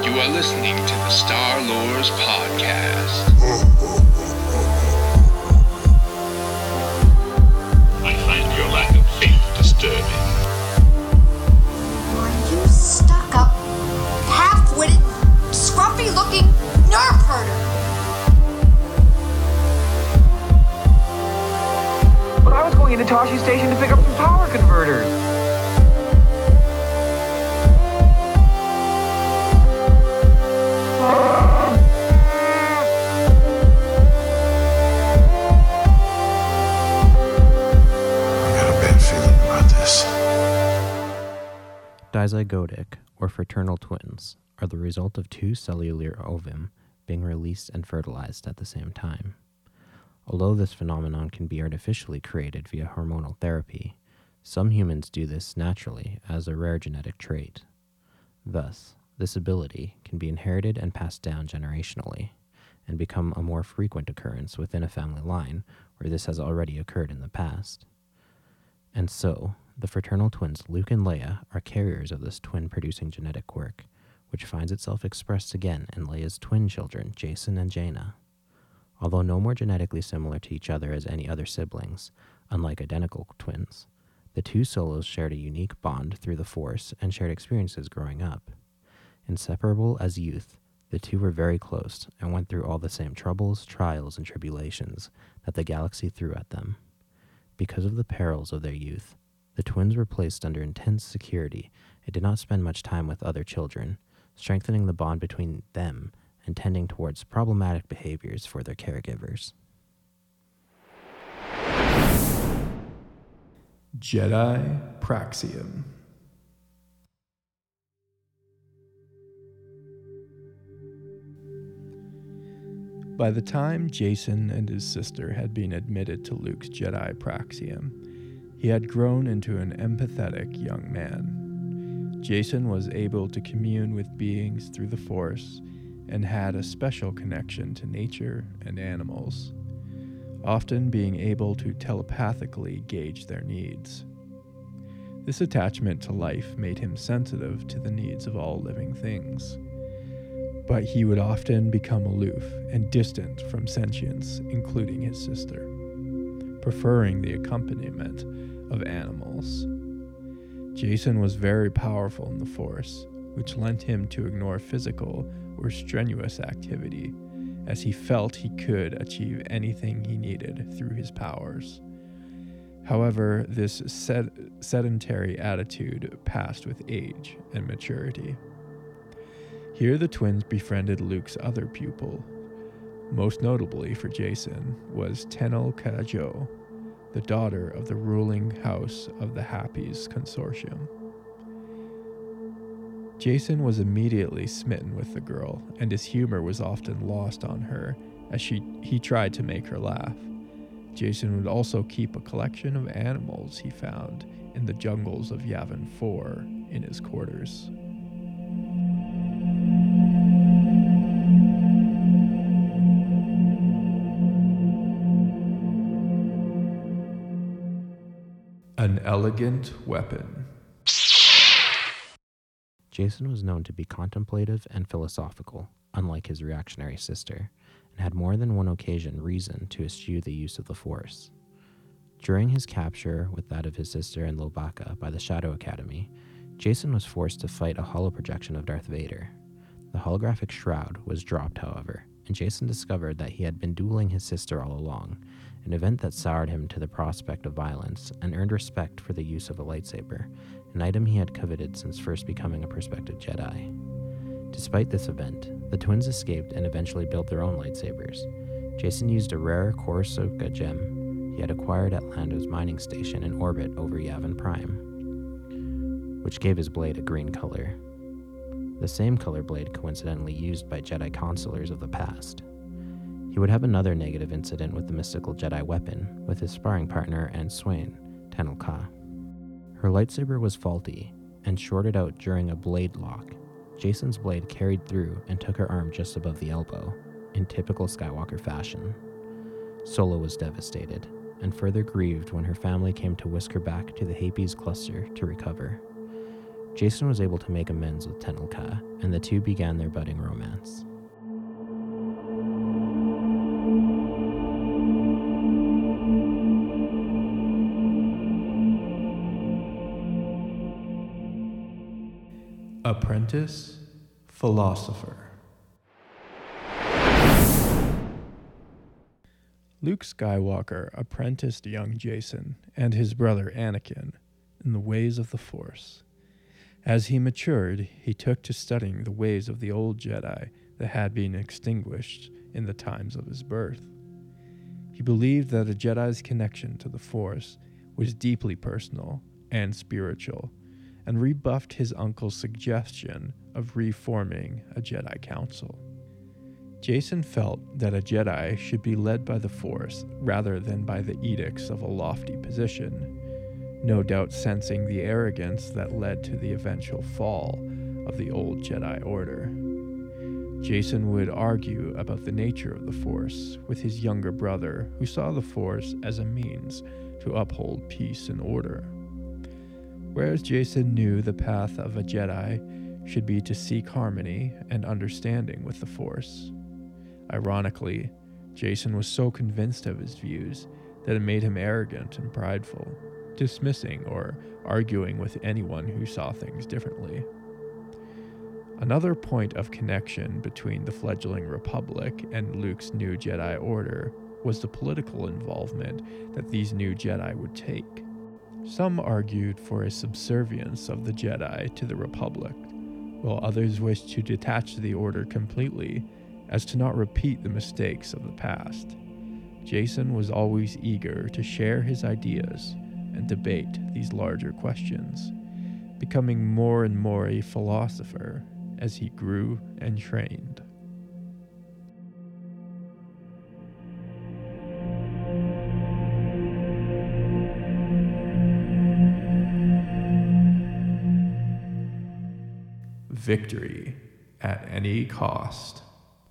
You are listening to the Star Lores Podcast. I find your lack of faith disturbing. Are you stuck-up, half-witted, scruffy-looking nerve herder? But I was going into Toshi Station to pick up some power converters. Dizygotic, or fraternal twins, are the result of two cellular ovum being released and fertilized at the same time. Although this phenomenon can be artificially created via hormonal therapy, some humans do this naturally as a rare genetic trait. Thus, this ability can be inherited and passed down generationally, and become a more frequent occurrence within a family line where this has already occurred in the past. And so, the fraternal twins Luke and Leia are carriers of this twin-producing genetic quirk, which finds itself expressed again in Leia's twin children, Jacen and Jaina. Although no more genetically similar to each other as any other siblings, unlike identical twins, the two Solos shared a unique bond through the Force and shared experiences growing up. Inseparable as youth, the two were very close and went through all the same troubles, trials, and tribulations that the galaxy threw at them. Because of the perils of their youth, the twins were placed under intense security and did not spend much time with other children, strengthening the bond between them and tending towards problematic behaviors for their caregivers. Jedi Praxium. By the time Jacen and his sister had been admitted to Luke's Jedi Praxium, he had grown into an empathetic young man. Jacen was able to commune with beings through the Force and had a special connection to nature and animals, often being able to telepathically gauge their needs. This attachment to life made him sensitive to the needs of all living things, but he would often become aloof and distant from sentience, including his sister, preferring the accompaniment of animals. Jacen was very powerful in the Force, which lent him to ignore physical or strenuous activity, as he felt he could achieve anything he needed through his powers. However, this sedentary attitude passed with age and maturity. Here the twins befriended Luke's other pupil. Most notably for Jacen was Tenel Ka-Jo, the daughter of the ruling house of the Happies Consortium. Jacen was immediately smitten with the girl, and his humor was often lost on her as he tried to make her laugh. Jacen would also keep a collection of animals he found in the jungles of Yavin 4 in his quarters. An elegant weapon. Jacen was known to be contemplative and philosophical, unlike his reactionary sister, and had more than one occasion reason to eschew the use of the Force. During his capture with that of his sister and Lobaka by the Shadow Academy, Jacen was forced to fight a holoprojection of Darth Vader. The holographic shroud was dropped, however, and Jacen discovered that he had been dueling his sister all along, an event that soured him to the prospect of violence and earned respect for the use of a lightsaber, an item he had coveted since first becoming a prospective Jedi. Despite this event, the twins escaped and eventually built their own lightsabers. Jacen used a rare Korosoka gem he had acquired at Lando's mining station in orbit over Yavin Prime, which gave his blade a green color. The same color blade coincidentally used by Jedi consulars of the past. He would have another negative incident with the mystical Jedi weapon with his sparring partner and Swain, Tenel Ka. Her lightsaber was faulty and shorted out during a blade lock. Jacen's blade carried through and took her arm just above the elbow, in typical Skywalker fashion. Solo was devastated, and further grieved when her family came to whisk her back to the Happies cluster to recover. Jacen was able to make amends with Tenel Ka, and the two began their budding romance. Apprentice, philosopher. Luke Skywalker apprenticed young Jacen and his brother Anakin in the ways of the Force. As he matured, he took to studying the ways of the old Jedi that had been extinguished in the times of his birth. He believed that a Jedi's connection to the Force was deeply personal and spiritual, and rebuffed his uncle's suggestion of reforming a Jedi Council. Jacen felt that a Jedi should be led by the Force rather than by the edicts of a lofty position, no doubt sensing the arrogance that led to the eventual fall of the old Jedi Order. Jacen would argue about the nature of the Force with his younger brother, who saw the Force as a means to uphold peace and order. Whereas Jacen knew the path of a Jedi should be to seek harmony and understanding with the Force. Ironically, Jacen was so convinced of his views that it made him arrogant and prideful, dismissing or arguing with anyone who saw things differently. Another point of connection between the fledgling Republic and Luke's new Jedi Order was the political involvement that these new Jedi would take. Some argued for a subservience of the Jedi to the Republic, while others wished to detach the Order completely as to not repeat the mistakes of the past. Jacen was always eager to share his ideas and debate these larger questions, becoming more and more a philosopher as he grew and trained. Victory at any cost.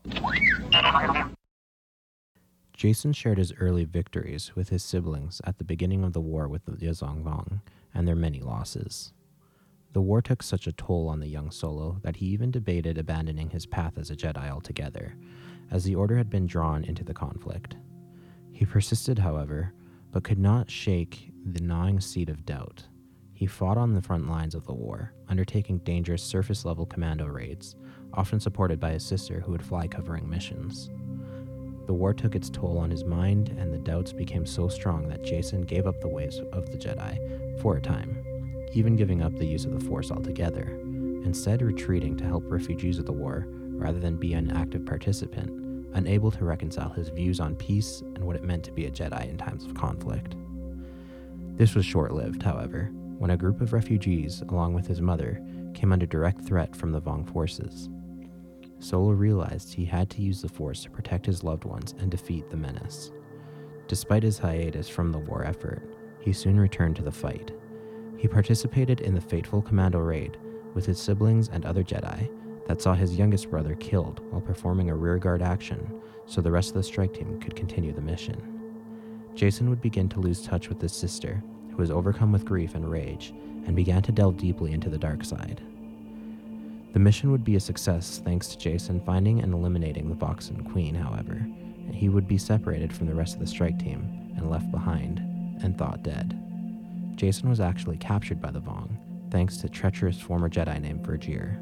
Jacen shared his early victories with his siblings at the beginning of the war with the Yazong Vong and their many losses. The war took such a toll on the young Solo that he even debated abandoning his path as a Jedi altogether, as the Order had been drawn into the conflict. He persisted, however, but could not shake the gnawing seed of doubt. He fought on the front lines of the war, undertaking dangerous surface-level commando raids, often supported by his sister who would fly covering missions. The war took its toll on his mind, and the doubts became so strong that Jacen gave up the ways of the Jedi for a time, even giving up the use of the Force altogether, instead retreating to help refugees of the war rather than be an active participant, unable to reconcile his views on peace and what it meant to be a Jedi in times of conflict. This was short-lived, however, when a group of refugees, along with his mother, came under direct threat from the Vong forces. Solo realized he had to use the Force to protect his loved ones and defeat the menace. Despite his hiatus from the war effort, he soon returned to the fight. He participated in the fateful commando raid with his siblings and other Jedi that saw his youngest brother killed while performing a rearguard action so the rest of the strike team could continue the mission. Jacen would begin to lose touch with his sister, who was overcome with grief and rage, and began to delve deeply into the dark side. The mission would be a success thanks to Jacen finding and eliminating the Boxen Queen, however, and he would be separated from the rest of the strike team and left behind and thought dead. Jacen was actually captured by the Vong, thanks to treacherous former Jedi named Vergir.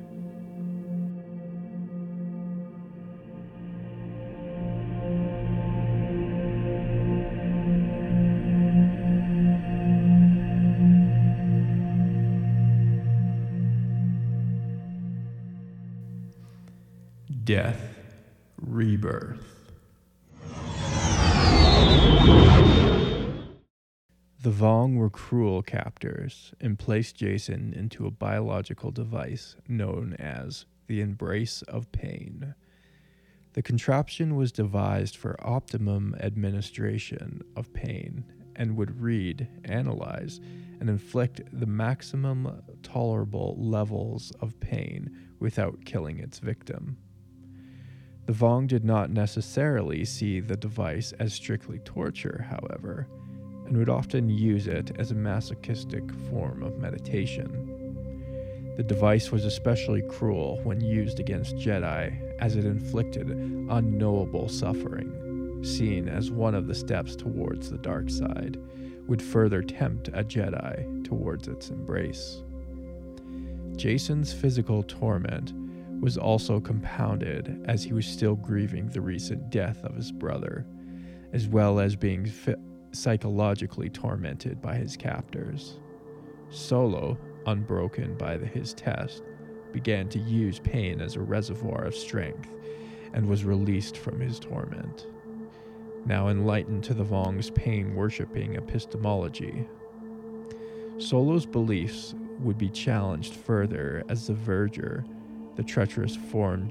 Death, rebirth. The Vong were cruel captors and placed Jacen into a biological device known as the Embrace of Pain. The contraption was devised for optimum administration of pain and would read, analyze, and inflict the maximum tolerable levels of pain without killing its victim. The Vong did not necessarily see the device as strictly torture, however, and would often use it as a masochistic form of meditation. The device was especially cruel when used against Jedi, as it inflicted unknowable suffering, seen as one of the steps towards the dark side, would further tempt a Jedi towards its embrace. Jacen's physical torment was also compounded as he was still grieving the recent death of his brother, as well as being psychologically tormented by his captors. Solo, unbroken by his test, began to use pain as a reservoir of strength and was released from his torment. Now enlightened to the Vong's pain-worshipping epistemology, Solo's beliefs would be challenged further as the Verger, the treacherous former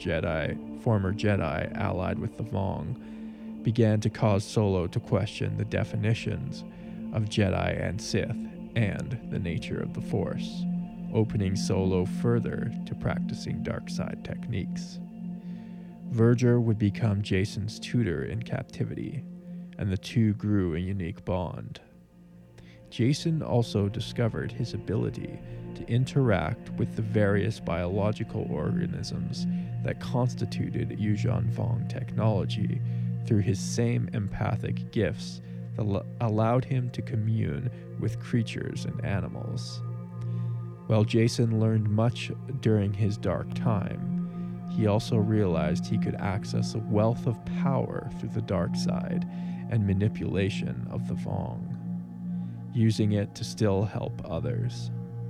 Jedi allied with the Vong, began to cause Solo to question the definitions of Jedi and Sith and the nature of the Force, opening Solo further to practicing dark side techniques. Verger would become Jacen's tutor in captivity, and the two grew a unique bond. Jacen also discovered his ability to interact with the various biological organisms that constituted Yuuzhan Vong technology through his same empathic gifts that allowed him to commune with creatures and animals. While Jacen learned much during his dark time, he also realized he could access a wealth of power through the dark side and manipulation of the Vong, using it to still help others.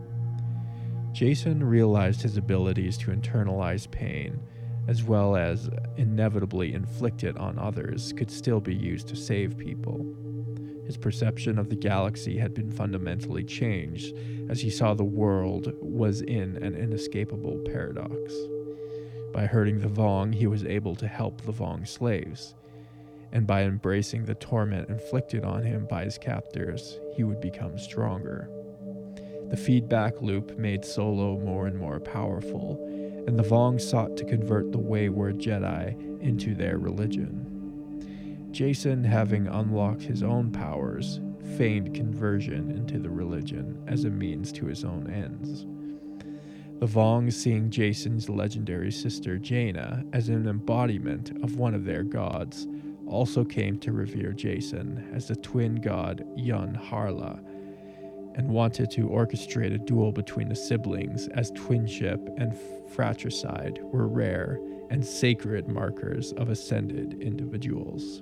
Jacen realized his abilities to internalize pain, as well as inevitably inflict it on others, could still be used to save people. His perception of the galaxy had been fundamentally changed as he saw the world was in an inescapable paradox. By hurting the Vong, he was able to help the Vong slaves, and by embracing the torment inflicted on him by his captors, he would become stronger. The feedback loop made Solo more and more powerful, and the Vong sought to convert the wayward Jedi into their religion. Jacen, having unlocked his own powers, feigned conversion into the religion as a means to his own ends. The Vong, seeing Jacen's legendary sister Jaina as an embodiment of one of their gods, also came to revere Jacen as the twin god Yun Harla, and wanted to orchestrate a duel between the siblings, as twinship and fratricide were rare and sacred markers of ascended individuals.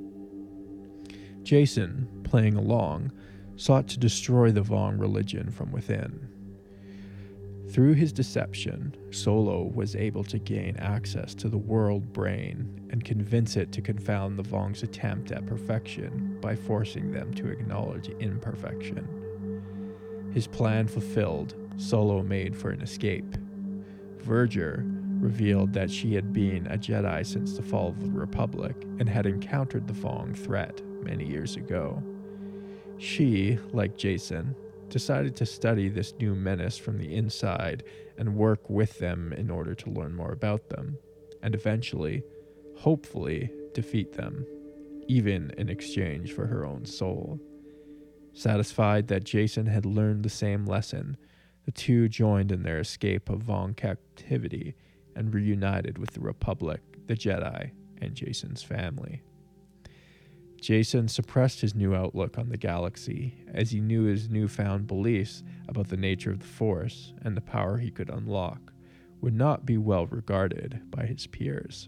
Jacen, playing along, sought to destroy the Vong religion from within. Through his deception, Solo was able to gain access to the world brain and convince it to confound the Vong's attempt at perfection by forcing them to acknowledge imperfection. His plan fulfilled, Solo made for an escape. Verger revealed that she had been a Jedi since the fall of the Republic and had encountered the Vong threat many years ago. She, like Jacen, decided to study this new menace from the inside and work with them in order to learn more about them, and eventually, hopefully, defeat them, even in exchange for her own soul. Satisfied that Jacen had learned the same lesson, the two joined in their escape of Vong captivity and reunited with the Republic, the Jedi, and Jacen's family. Jacen suppressed his new outlook on the galaxy, as he knew his newfound beliefs about the nature of the Force and the power he could unlock would not be well regarded by his peers.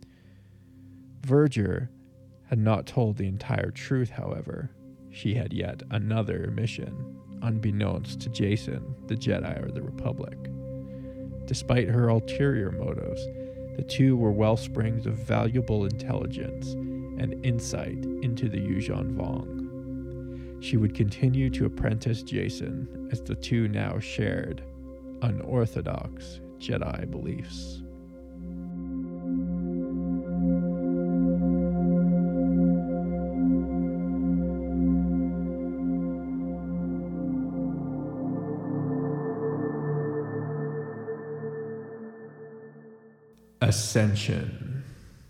Verger had not told the entire truth, however. She had yet another mission, unbeknownst to Jacen, the Jedi, or the Republic. Despite her ulterior motives, the two were wellsprings of valuable intelligence and insight into the Yuuzhan Vong. She would continue to apprentice Jacen as the two now shared unorthodox Jedi beliefs. Ascension.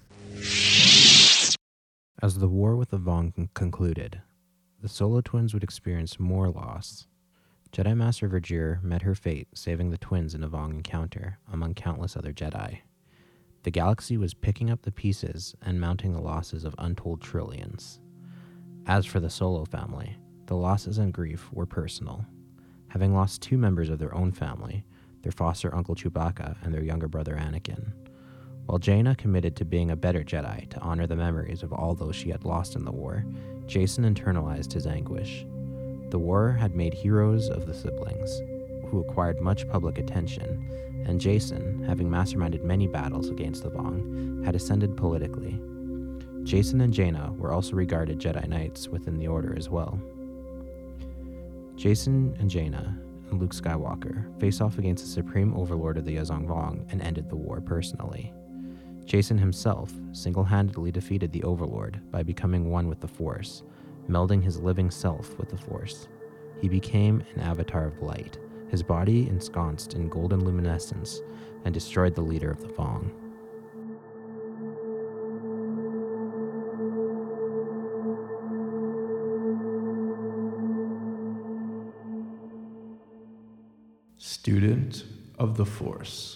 As the war with the Vong concluded, the Solo twins would experience more loss. Jedi Master Vergere met her fate saving the twins in a Vong encounter, among countless other Jedi. The galaxy was picking up the pieces and mounting the losses of untold trillions. As for the Solo family, the losses and grief were personal. Having lost 2 members of their own family, their foster uncle Chewbacca and their younger brother Anakin, while Jaina committed to being a better Jedi to honor the memories of all those she had lost in the war, Jacen internalized his anguish. The war had made heroes of the siblings, who acquired much public attention, and Jacen, having masterminded many battles against the Vong, had ascended politically. Jacen and Jaina were also regarded Jedi Knights within the Order as well. Jacen and Jaina and Luke Skywalker face off against the Supreme Overlord of the Yazong Vong and ended the war personally. Jacen himself single-handedly defeated the Overlord by becoming one with the Force, melding his living self with the Force. He became an avatar of light, his body ensconced in golden luminescence, and destroyed the leader of the Vong. Student of the Force.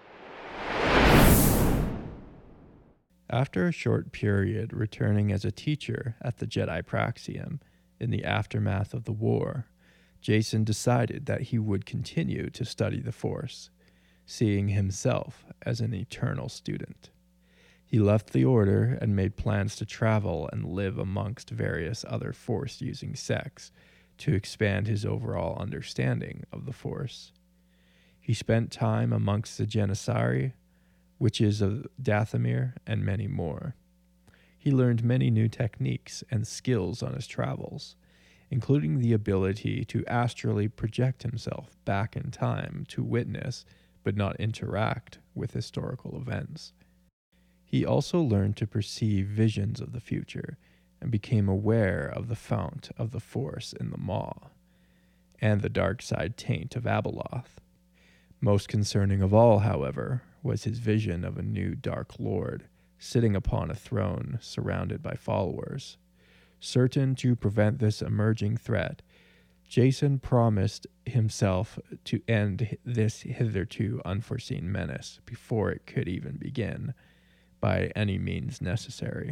After a short period returning as a teacher at the Jedi Praxium in the aftermath of the war, Jacen decided that he would continue to study the Force, seeing himself as an eternal student. He left the Order and made plans to travel and live amongst various other Force-using sects to expand his overall understanding of the Force. He spent time amongst the Janissari, witches of Dathomir, and many more. He learned many new techniques and skills on his travels, including the ability to astrally project himself back in time to witness but not interact with historical events. He also learned to perceive visions of the future and became aware of the fount of the Force in the Maw and the dark side taint of Abeloth. Most concerning of all, however, was his vision of a new Dark Lord sitting upon a throne surrounded by followers. Certain to prevent this emerging threat, Jacen promised himself to end this hitherto unforeseen menace before it could even begin, by any means necessary.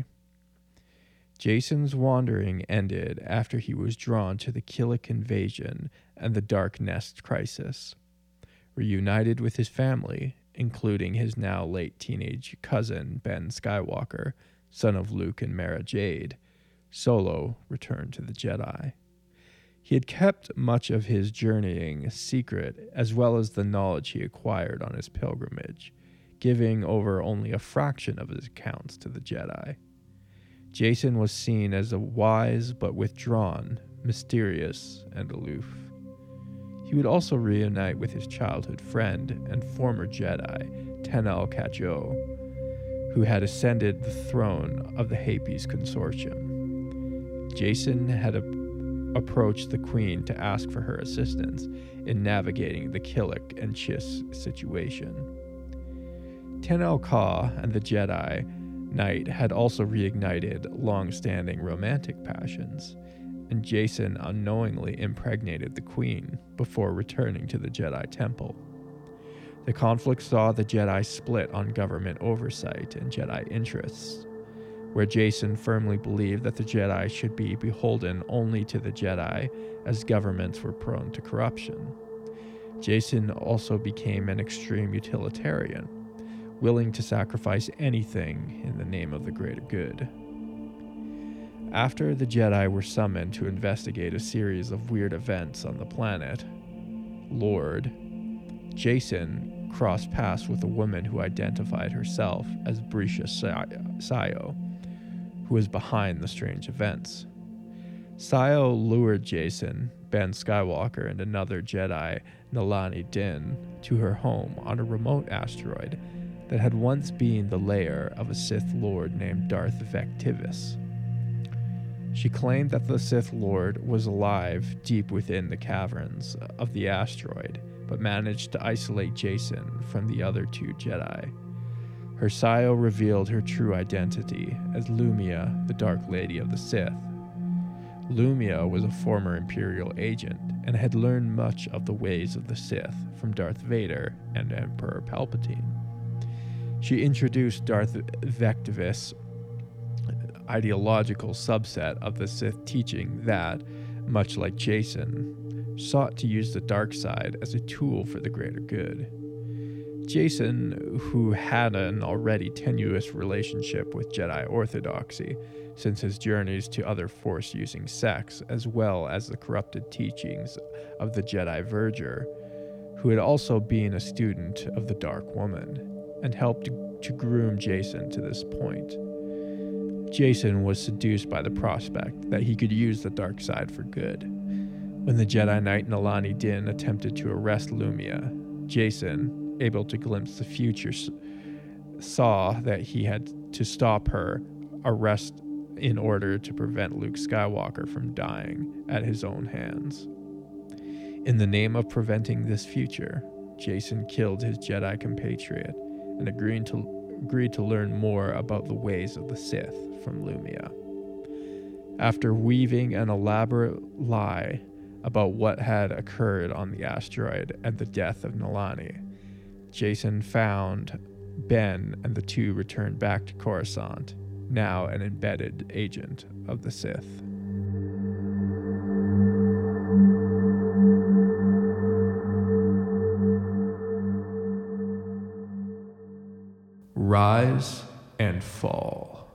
Jacen's wandering ended after he was drawn to the Killik invasion and the Dark Nest crisis. Reunited with his family, including his now late teenage cousin Ben Skywalker, son of Luke and Mara Jade, Solo returned to the Jedi. He had kept much of his journeying secret, as well as the knowledge he acquired on his pilgrimage, giving over only a fraction of his accounts to the Jedi. Jacen was seen as a wise but withdrawn, mysterious, and aloof. He would also reunite with his childhood friend and former Jedi, Tenel Kajo, who had ascended the throne of the Hapes Consortium. Jacen had approached the Queen to ask for her assistance in navigating the Killik and Chiss situation. Tenel Ka and the Jedi Knight had also reignited long-standing romantic passions, and Jacen unknowingly impregnated the Queen before returning to the Jedi Temple. The conflict saw the Jedi split on government oversight and Jedi interests, where Jacen firmly believed that the Jedi should be beholden only to the Jedi, as governments were prone to corruption. Jacen also became an extreme utilitarian, willing to sacrifice anything in the name of the greater good. After the Jedi were summoned to investigate a series of weird events on the planet Lord, Jacen crossed paths with a woman who identified herself as Brisha Sayo, who was behind the strange events. Sayo lured Jacen, Ben Skywalker, and another Jedi, Nalani Din, to her home on a remote asteroid that had once been the lair of a Sith Lord named Darth Vectivus. She claimed that the Sith Lord was alive deep within the caverns of the asteroid, but managed to isolate Jacen from the other 2 Jedi. Her Sayo revealed her true identity as Lumia, the Dark Lady of the Sith. Lumia was a former Imperial agent and had learned much of the ways of the Sith from Darth Vader and Emperor Palpatine. She introduced Darth Vectivus, ideological subset of the Sith teaching that, much like Jacen, sought to use the dark side as a tool for the greater good. Jacen, who had an already tenuous relationship with Jedi orthodoxy since his journeys to other Force-using sects, as well as the corrupted teachings of the Jedi Verger, who had also been a student of the Dark Woman, and helped to groom Jacen to this point. Jacen was seduced by the prospect that he could use the dark side for good. When the Jedi Knight Nalani Din attempted to arrest Lumia, Jacen, able to glimpse the future, saw that he had to stop her arrest in order to prevent Luke Skywalker from dying at his own hands. In the name of preventing this future, Jacen killed his Jedi compatriot and agreed to learn more about the ways of the Sith from Lumia. After weaving an elaborate lie about what had occurred on the asteroid and the death of Nalani, Jacen found Ben and the two returned back to Coruscant, now an embedded agent of the Sith. Rise and fall.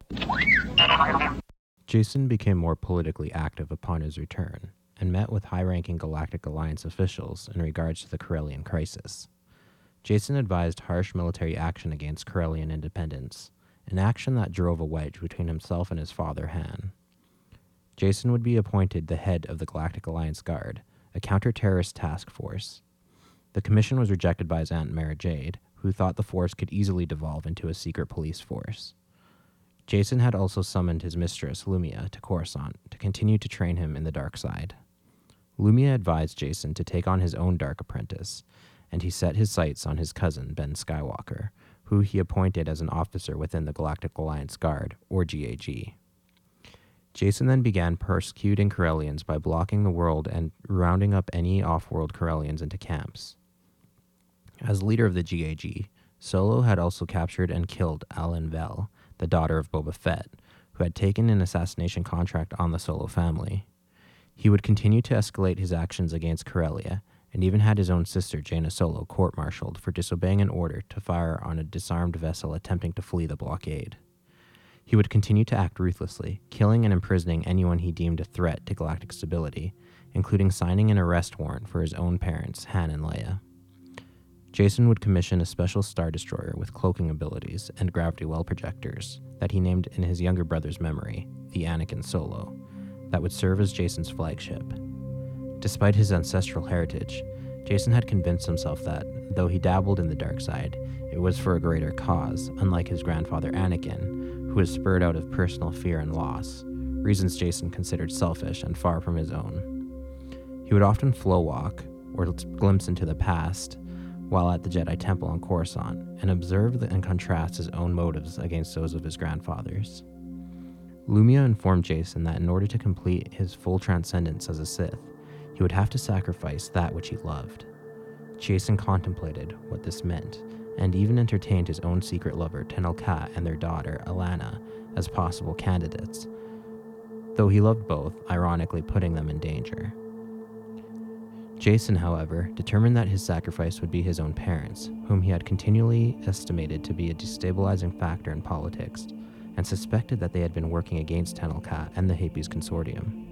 Jacen became more politically active upon his return, and met with high-ranking Galactic Alliance officials in regards to the Corellian crisis. Jacen advised harsh military action against Corellian independence, an action that drove a wedge between himself and his father, Han. Jacen would be appointed the head of the Galactic Alliance Guard, a counter-terrorist task force. The commission was rejected by his aunt Mara Jade, who thought the force could easily devolve into a secret police force. Jacen had also summoned his mistress, Lumia, to Coruscant to continue to train him in the dark side. Lumia advised Jacen to take on his own dark apprentice, and he set his sights on his cousin, Ben Skywalker, who he appointed as an officer within the Galactic Alliance Guard, or GAG. Jacen then began persecuting Corellians by blocking the world and rounding up any off-world Corellians into camps. As leader of the GAG, Solo had also captured and killed Alan Vel, the daughter of Boba Fett, who had taken an assassination contract on the Solo family. He would continue to escalate his actions against Corellia, and even had his own sister, Jaina Solo, court-martialed for disobeying an order to fire on a disarmed vessel attempting to flee the blockade. He would continue to act ruthlessly, killing and imprisoning anyone he deemed a threat to galactic stability, including signing an arrest warrant for his own parents, Han and Leia. Jacen would commission a special Star Destroyer with cloaking abilities and gravity well projectors that he named in his younger brother's memory, the Anakin Solo, that would serve as Jacen's flagship. Despite his ancestral heritage, Jacen had convinced himself that, though he dabbled in the dark side, it was for a greater cause, unlike his grandfather Anakin, who was spurred out of personal fear and loss, reasons Jacen considered selfish and far from his own. He would often flow walk, or glimpse into the past, while at the Jedi Temple on Coruscant, and observe and contrast his own motives against those of his grandfather's. Lumia informed Jacen that in order to complete his full transcendence as a Sith, he would have to sacrifice that which he loved. Jacen contemplated what this meant, and even entertained his own secret lover Tenel Ka and their daughter, Alana, as possible candidates, though he loved both, ironically putting them in danger. Jacen, however, determined that his sacrifice would be his own parents, whom he had continually estimated to be a destabilizing factor in politics, and suspected that they had been working against Tenel Ka and the Hapes Consortium.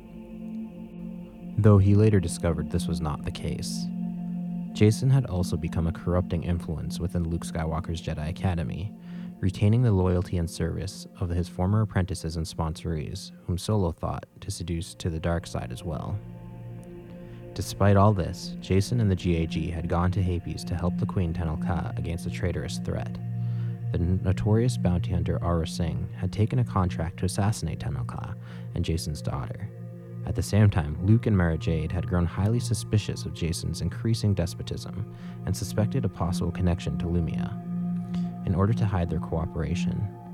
Though he later discovered this was not the case. Jacen had also become a corrupting influence within Luke Skywalker's Jedi Academy, retaining the loyalty and service of his former apprentices and sponsorees, whom Solo thought to seduce to the dark side as well. Despite all this, Jacen and the GAG had gone to Hapes to help the Queen Tenel Ka against a traitorous threat. The notorious bounty hunter Aurra Sing had taken a contract to assassinate Tenel Ka and Jacen's daughter. At the same time, Luke and Mara Jade had grown highly suspicious of Jacen's increasing despotism and suspected a possible connection to Lumia. In order to hide their cooperation,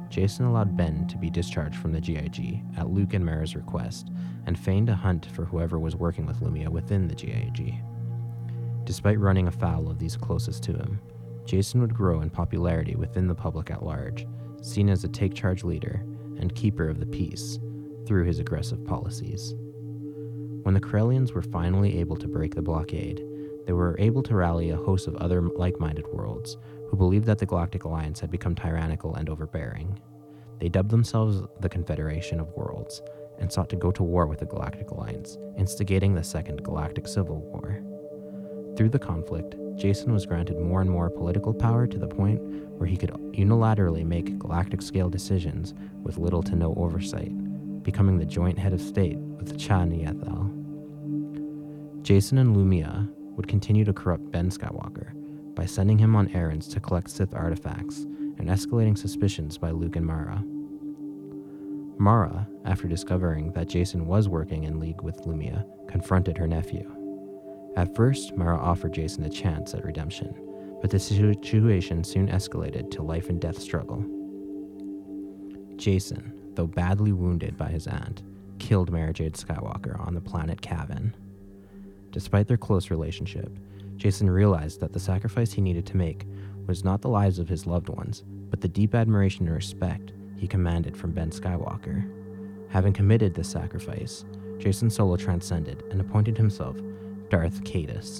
Jacen allowed Ben to be discharged from the GIG at Luke and Mara's request, and feigned a hunt for whoever was working with Lumia within the GIG. Despite running afoul of these closest to him, Jacen would grow in popularity within the public at large, seen as a take-charge leader and keeper of the peace through his aggressive policies. When the Corellians were finally able to break the blockade, they were able to rally a host of other like-minded worlds who believed that the Galactic Alliance had become tyrannical and overbearing. They dubbed themselves the Confederation of Worlds and sought to go to war with the Galactic Alliance, instigating the Second Galactic Civil War. Through the conflict, Jacen was granted more and more political power to the point where he could unilaterally make galactic-scale decisions with little to no oversight, becoming the joint head of state with Cha-Niethel. Jacen and Lumia would continue to corrupt Ben Skywalker by sending him on errands to collect Sith artifacts and escalating suspicions by Luke and Mara. Mara, after discovering that Jacen was working in league with Lumia, confronted her nephew. At first, Mara offered Jacen a chance at redemption, but the situation soon escalated to life and death struggle. Jacen, though badly wounded by his aunt, killed Mara Jade Skywalker on the planet Kavin. Despite their close relationship, Jacen realized that the sacrifice he needed to make was not the lives of his loved ones, but the deep admiration and respect he commanded from Ben Skywalker. Having committed this sacrifice, Jacen Solo transcended and appointed himself Darth Caedus.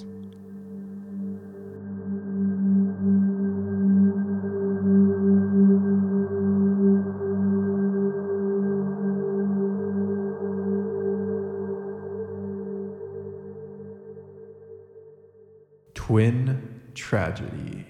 Twin tragedy.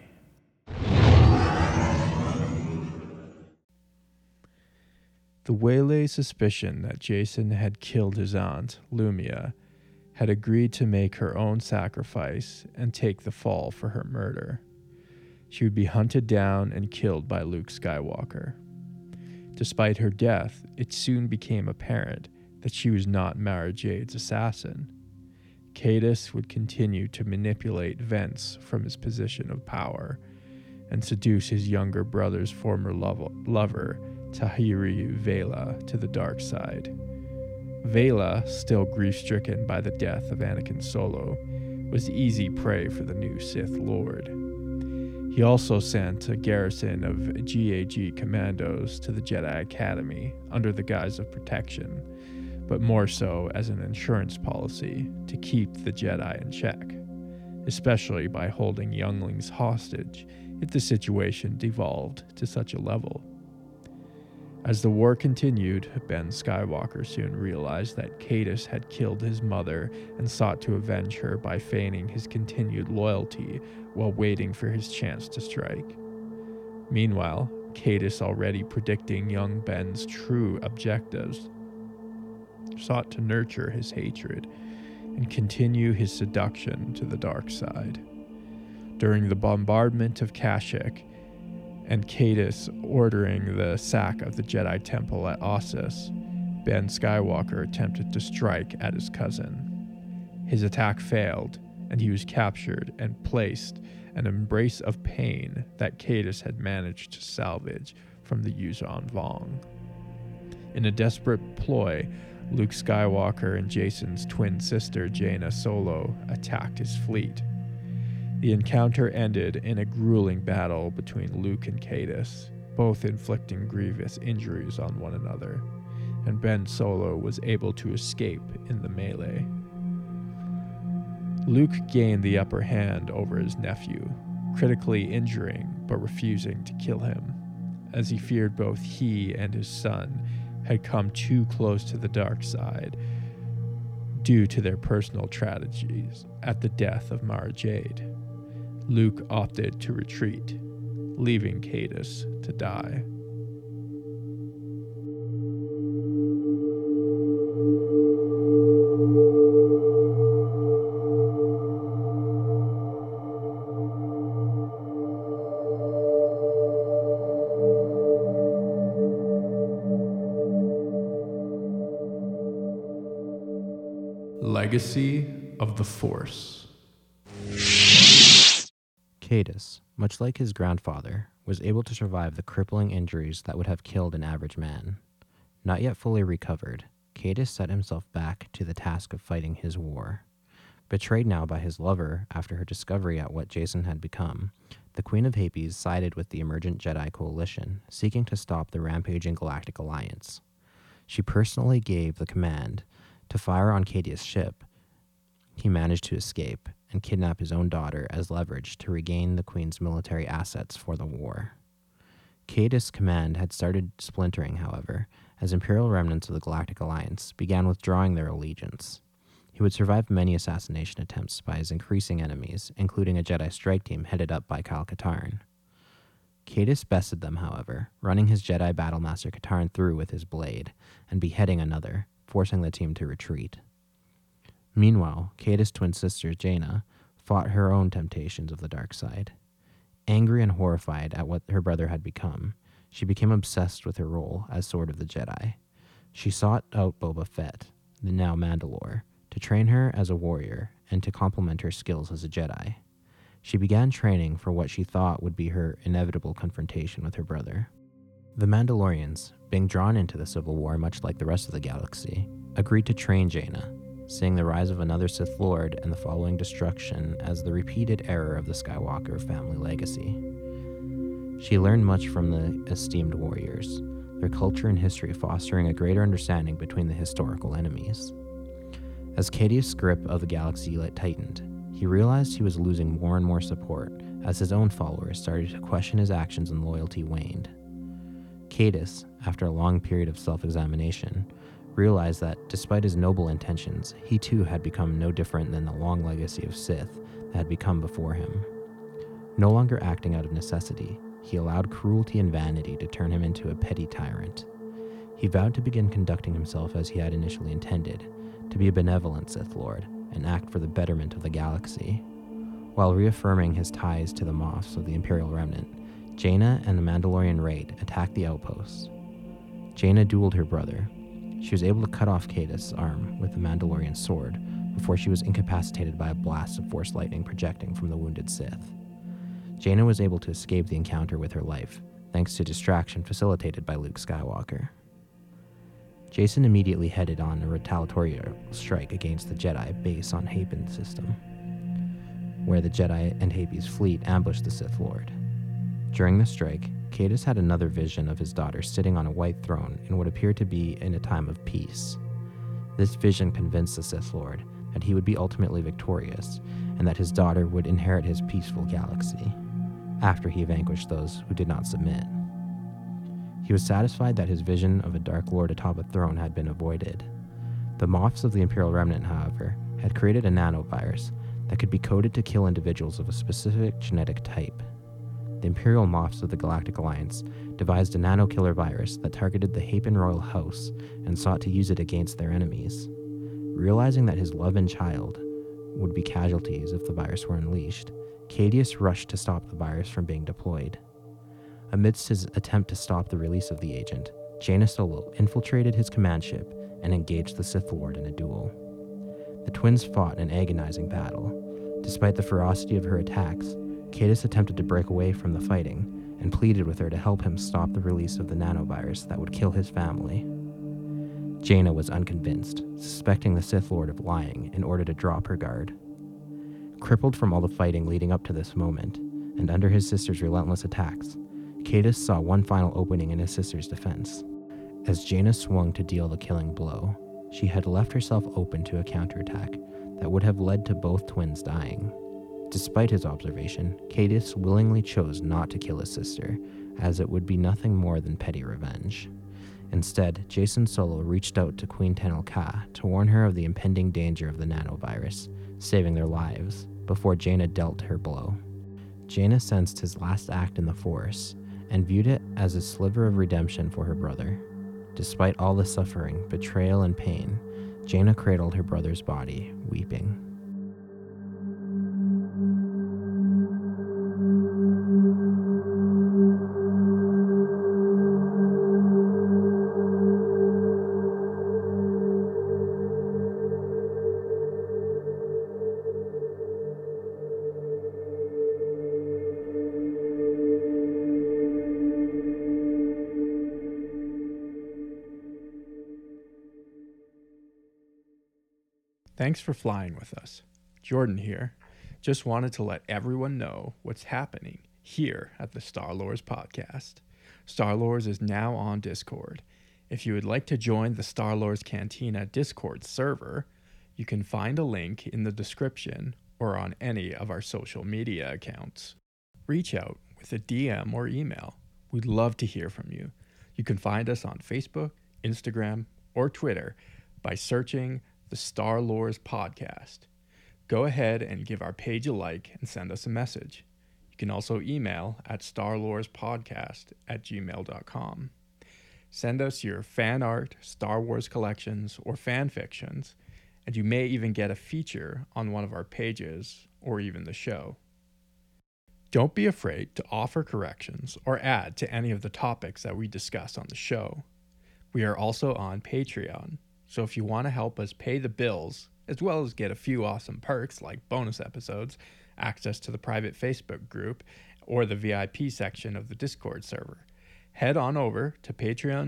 The Waylay suspicion that Jacen had killed his aunt, Lumia, had agreed to make her own sacrifice and take the fall for her murder. She would be hunted down and killed by Luke Skywalker. Despite her death, it soon became apparent that she was not Mara Jade's assassin. Caedus would continue to manipulate Vence from his position of power and seduce his younger brother's former lover, Tahiri Vela, to the dark side. Vela, still grief-stricken by the death of Anakin Solo, was easy prey for the new Sith Lord. He also sent a garrison of GAG commandos to the Jedi Academy under the guise of protection, but more so as an insurance policy to keep the Jedi in check, especially by holding younglings hostage if the situation devolved to such a level. As the war continued, Ben Skywalker soon realized that Caedus had killed his mother and sought to avenge her by feigning his continued loyalty while waiting for his chance to strike. Meanwhile, Caedus, already predicting young Ben's true objectives, sought to nurture his hatred and continue his seduction to the dark side. During the bombardment of Kashyyyk, and Caedus ordering the sack of the Jedi Temple at Ossus, Ben Skywalker attempted to strike at his cousin. His attack failed, and he was captured and placed an embrace of pain that Caedus had managed to salvage from the Yuuzhan Vong. In a desperate ploy, Luke Skywalker and Jacen's twin sister Jaina Solo attacked his fleet. The encounter ended in a grueling battle between Luke and Caedus, both inflicting grievous injuries on one another, and Ben Solo was able to escape in the melee. Luke gained the upper hand over his nephew, critically injuring but refusing to kill him, as he feared both he and his son had come too close to the dark side due to their personal tragedies at the death of Mara Jade. Luke opted to retreat, leaving Caedus to die. Legacy of the Force. Cadus, much like his grandfather, was able to survive the crippling injuries that would have killed an average man. Not yet fully recovered, Cadus set himself back to the task of fighting his war. Betrayed now by his lover after her discovery at what Jacen had become, the Queen of Hades sided with the emergent Jedi coalition, seeking to stop the rampaging Galactic Alliance. She personally gave the command to fire on Cadus' ship. He managed to escape and kidnap his own daughter as leverage to regain the Queen's military assets for the war. Cadus' command had started splintering, however, as Imperial remnants of the Galactic Alliance began withdrawing their allegiance. He would survive many assassination attempts by his increasing enemies, including a Jedi strike team headed up by Kyle Katarn. Cadus bested them, however, running his Jedi Battlemaster Katarn through with his blade and beheading another, forcing the team to retreat. Meanwhile, Cadus' twin sister, Jaina, fought her own temptations of the dark side. Angry and horrified at what her brother had become, she became obsessed with her role as Sword of the Jedi. She sought out Boba Fett, the now Mandalore, to train her as a warrior and to complement her skills as a Jedi. She began training for what she thought would be her inevitable confrontation with her brother. The Mandalorians, being drawn into the Civil War much like the rest of the galaxy, agreed to train Jaina, seeing the rise of another Sith Lord and the following destruction as the repeated error of the Skywalker family legacy. She learned much from the esteemed warriors, their culture and history fostering a greater understanding between the historical enemies. As Cadus' grip of the galaxy tightened, he realized he was losing more and more support as his own followers started to question his actions and loyalty waned. Cadus, after a long period of self-examination, realized that despite his noble intentions, he too had become no different than the long legacy of Sith that had become before him. No longer acting out of necessity, he allowed cruelty and vanity to turn him into a petty tyrant. He vowed to begin conducting himself as he had initially intended, to be a benevolent Sith Lord and act for the betterment of the galaxy. While reaffirming his ties to the Moffs of the Imperial Remnant, Jaina and the Mandalorian raid attacked the outposts. Jaina dueled her brother. She was able to cut off Cadus' arm with the Mandalorian sword before she was incapacitated by a blast of Force lightning projecting from the wounded Sith. Jaina was able to escape the encounter with her life, thanks to distraction facilitated by Luke Skywalker. Jacen immediately headed on a retaliatory strike against the Jedi base on Hapen system, where the Jedi and Hades fleet ambushed the Sith Lord. During the strike, Cadus had another vision of his daughter sitting on a white throne in what appeared to be in a time of peace. This vision convinced the Sith Lord that he would be ultimately victorious, and that his daughter would inherit his peaceful galaxy, after he vanquished those who did not submit. He was satisfied that his vision of a Dark Lord atop a throne had been avoided. The Moffs of the Imperial Remnant, however, had created a nanovirus that could be coded to kill individuals of a specific genetic type. The Imperial Moffs of the Galactic Alliance devised a nano-killer virus that targeted the Hapen royal house and sought to use it against their enemies. Realizing that his love and child would be casualties if the virus were unleashed, Cadus rushed to stop the virus from being deployed. Amidst his attempt to stop the release of the agent, Jaina Solo infiltrated his command ship and engaged the Sith Lord in a duel. The twins fought an agonizing battle. Despite the ferocity of her attacks, Cadus attempted to break away from the fighting and pleaded with her to help him stop the release of the nanovirus that would kill his family. Jaina was unconvinced, suspecting the Sith Lord of lying in order to drop her guard. Crippled from all the fighting leading up to this moment, and under his sister's relentless attacks, Cadus saw one final opening in his sister's defense. As Jaina swung to deal the killing blow, she had left herself open to a counterattack that would have led to both twins dying. Despite his observation, Cadus willingly chose not to kill his sister, as it would be nothing more than petty revenge. Instead, Jacen Solo reached out to Queen Tenel Ka to warn her of the impending danger of the nanovirus, saving their lives, before Jaina dealt her blow. Jaina sensed his last act in the Force, and viewed it as a sliver of redemption for her brother. Despite all the suffering, betrayal, and pain, Jaina cradled her brother's body, weeping. Thanks for flying with us. Jordan here. Just wanted to let everyone know what's happening here at the Star Lores podcast. Star Lores is now on Discord. If you would like to join the Star Lores Cantina Discord server, you can find a link in the description or on any of our social media accounts. Reach out with a DM or email. We'd love to hear from you. You can find us on Facebook, Instagram, or Twitter by searching the Star Lores podcast. Go ahead and give our page a like and send us a message. You can also email at starlorespodcast@gmail.com. Send us your fan art, Star Wars collections, or fan fictions, and you may even get a feature on one of our pages or even the show. Don't be afraid to offer corrections or add to any of the topics that we discuss on the show. We are also on Patreon, so if you want to help us pay the bills, as well as get a few awesome perks like bonus episodes, access to the private Facebook group, or the VIP section of the Discord server, head on over to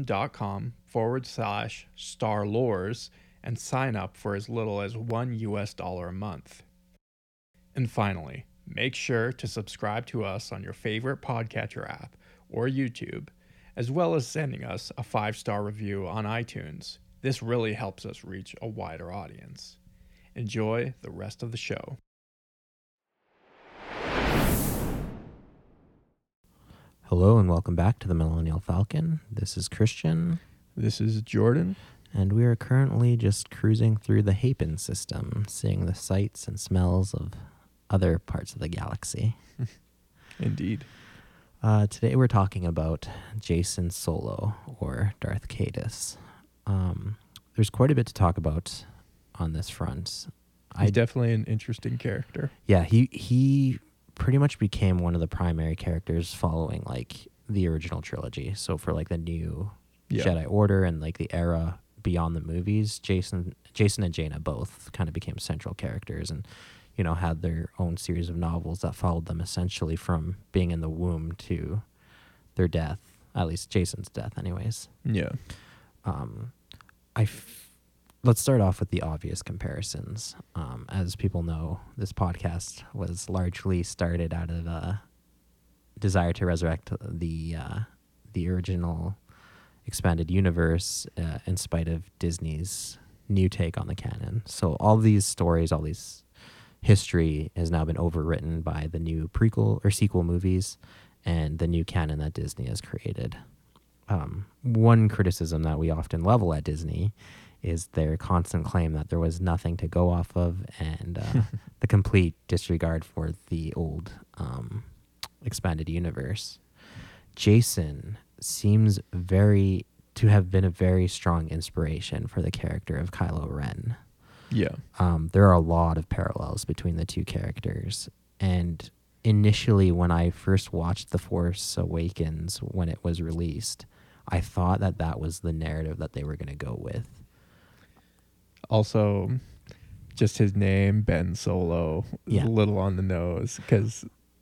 patreon.com/starlores and sign up for as little as $1 a month. And finally, make sure to subscribe to us on your favorite podcatcher app or YouTube, as well as sending us a 5-star review on iTunes. This really helps us reach a wider audience. Enjoy the rest of the show. Hello and welcome back to the Millennial Falcon. This is Christian, This is Jordan. and we are currently just cruising through the Hapen system, seeing the sights and smells of other parts of the galaxy. Indeed. Today we're talking about Jacen Solo, or Darth Caedus. There's quite a bit to talk about on this front. He's definitely an interesting character. Yeah, he pretty much became one of the primary characters following like the original trilogy. So for like the new Jedi Order and like the era beyond the movies, Jacen and Jaina both kind of became central characters and, you know, had their own series of novels that followed them essentially from being in the womb to their death, at least Jacen's death anyways. Yeah. Let's start off with the obvious comparisons. As people know, this podcast was largely started out of a desire to resurrect the original expanded universe in spite of Disney's new take on the canon. So all these stories, all these history has now been overwritten by the new prequel or sequel movies and the new canon that Disney has created. One criticism that we often level at Disney is their constant claim that there was nothing to go off of and the complete disregard for the old expanded universe. Jacen seems to have been a very strong inspiration for the character of Kylo Ren. Yeah. There are a lot of parallels between the two characters. And initially, when I first watched The Force Awakens when it was released, I thought that was the narrative that they were going to go with. Also, just his name, Ben Solo, is a little on the nose because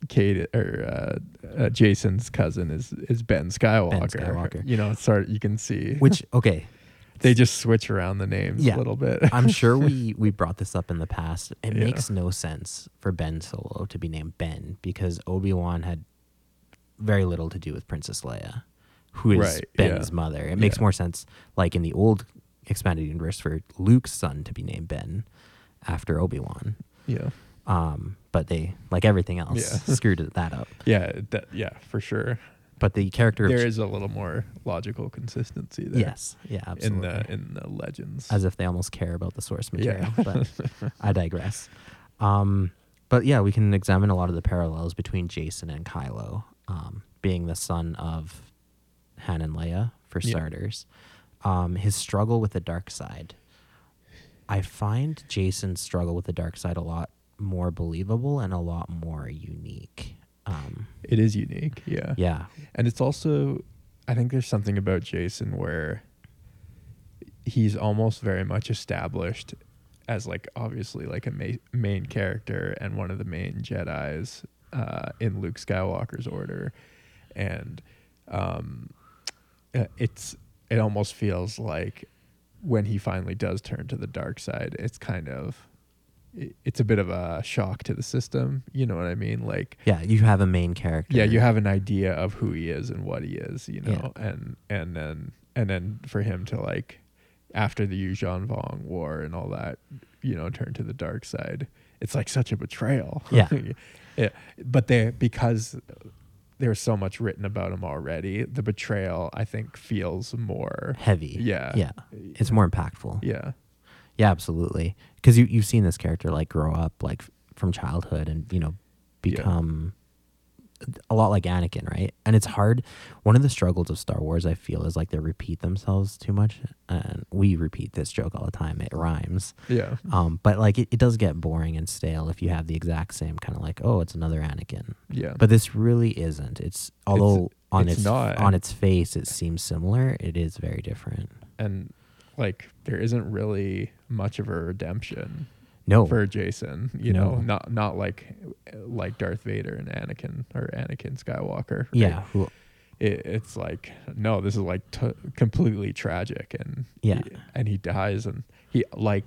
Jacen's cousin is Ben Skywalker. Ben Skywalker. You know, you can see. Which, okay. They just switch around the names a little bit. I'm sure we brought this up in the past. It makes no sense for Ben Solo to be named Ben because Obi-Wan had very little to do with Princess Leia, who is Ben's mother. It makes more sense, like in the old expanded universe, for Luke's son to be named Ben after Obi-Wan. Yeah. But they, like everything else, screwed that up. Yeah, for sure. But the character there is a little more logical consistency there. Yes, yeah, absolutely. In the legends, as if they almost care about the source material. But I digress. But yeah, we can examine a lot of the parallels between Jacen and Kylo, being the son of Han and Leia, for starters. His struggle with the dark side. I find Jacen's struggle with the dark side a lot more believable and a lot more unique. It is unique, yeah. Yeah. And it's also, I think there's something about Jacen where he's almost very much established as like obviously like a main character and one of the main Jedis in Luke Skywalker's order. And it almost feels like when he finally does turn to the dark side, it's kind of, it's a bit of a shock to the system. You know what I mean? Like, Yeah, you have a main character. yeah, you have an idea of who he is and what he is, you know, and then for him to, like, after the Yuuzhan Vong War and all that, you know, turn to the dark side, it's like such a betrayal. Yeah. Yeah. But because there's so much written about him already, the betrayal, I think, feels more heavy. Yeah. Yeah. It's more impactful. Yeah. Yeah, absolutely. Because you've seen this character like grow up like from childhood and, you know, become a lot like Anakin, right? And it's hard. One of the struggles of Star Wars, I feel, is like they repeat themselves too much. And we repeat this joke all the time. It rhymes. Yeah. But like it does get boring and stale if you have the exact same kind of like, oh, it's another Anakin. Yeah. But this really isn't. Although on not. its face it seems similar, it is very different. And like there isn't really much of a redemption No. for Jason, you No. know, not like Darth Vader and Anakin or Anakin Skywalker. Right? Yeah. It's like, no, this is like completely tragic, and he dies, and he's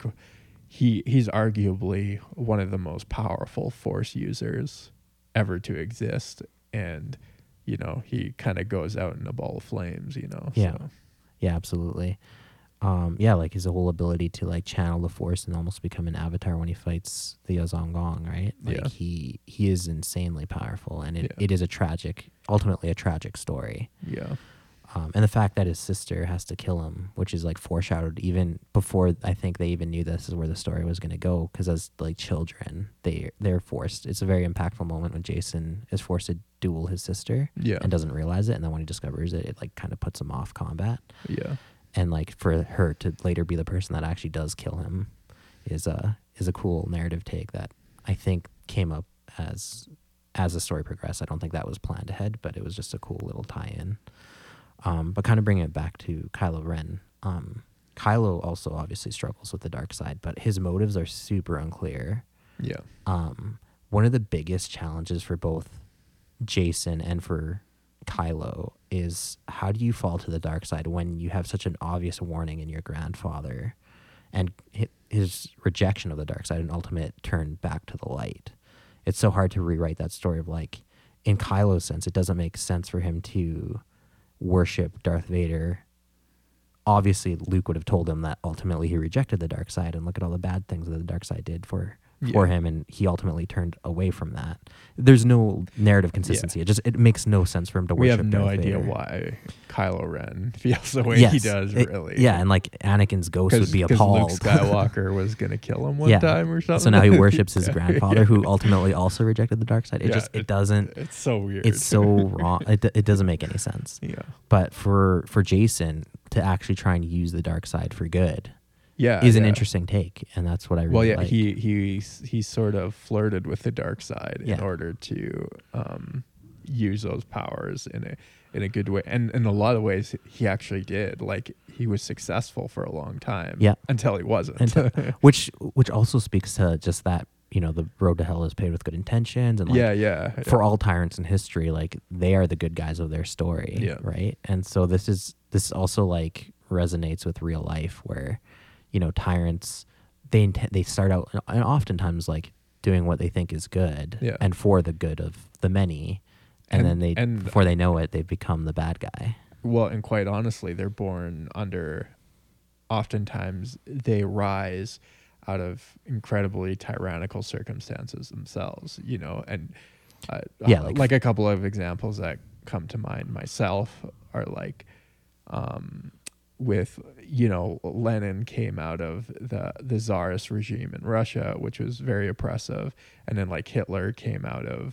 arguably one of the most powerful Force users ever to exist, and you know he kind of goes out in a ball of flames, you know. Yeah. So. Yeah, absolutely. Like his whole ability to like channel the Force and almost become an avatar when he fights the Yuuzhan Vong, right? Like he is insanely powerful, and it is ultimately a tragic story. Yeah. And the fact that his sister has to kill him, which is like foreshadowed even before I think they even knew this is where the story was going to go, because as like children, they're forced. It's a very impactful moment when Jason is forced to duel his sister and doesn't realize it, and then when he discovers it, it like kind of puts him off combat. Yeah. And like for her to later be the person that actually does kill him is a cool narrative take that I think came up as the story progressed. I don't think that was planned ahead, but it was just a cool little tie-in. But kind of bringing it back to Kylo Ren, Kylo also obviously struggles with the dark side, but his motives are super unclear. Yeah. One of the biggest challenges for both Jason and for Kylo is, how do you fall to the dark side when you have such an obvious warning in your grandfather and his rejection of the dark side and ultimate turn back to the light? It's so hard to rewrite that story of like, in Kylo's sense, it doesn't make sense for him to worship Darth Vader. Obviously, Luke would have told him that ultimately he rejected the dark side, and look at all the bad things that the dark side did for him, and he ultimately turned away from that. There's no narrative consistency. It makes no sense for him to worship. We have no Darth idea Vader. Why Kylo Ren feels the way he does, really. And like Anakin's ghost would be Because appalled. Luke Skywalker was going to kill him one time or something. So now he worships his grandfather, who ultimately also rejected the dark side. It doesn't. It's so weird. It's so wrong. It doesn't make any sense. Yeah. But for Jason to actually try and use the dark side for good, is an interesting take, and that's what I really like. He sort of flirted with the dark side in order to use those powers in a good way, and in a lot of ways he actually did. Like he was successful for a long time, until he wasn't. Which also speaks to just that, you know, the road to hell is paved with good intentions, and like, for all tyrants in history, like they are the good guys of their story, right? And so this also like resonates with real life, where, you know, tyrants, they start out and oftentimes like doing what they think is good and for the good of the many, and then before they know it, they become the bad guy. Well, and quite honestly, they're born under, oftentimes they rise out of incredibly tyrannical circumstances themselves, you know, and like a couple of examples that come to mind myself are like, with, you know, Lenin came out of the Tsarist regime in Russia, which was very oppressive, and then like Hitler came out of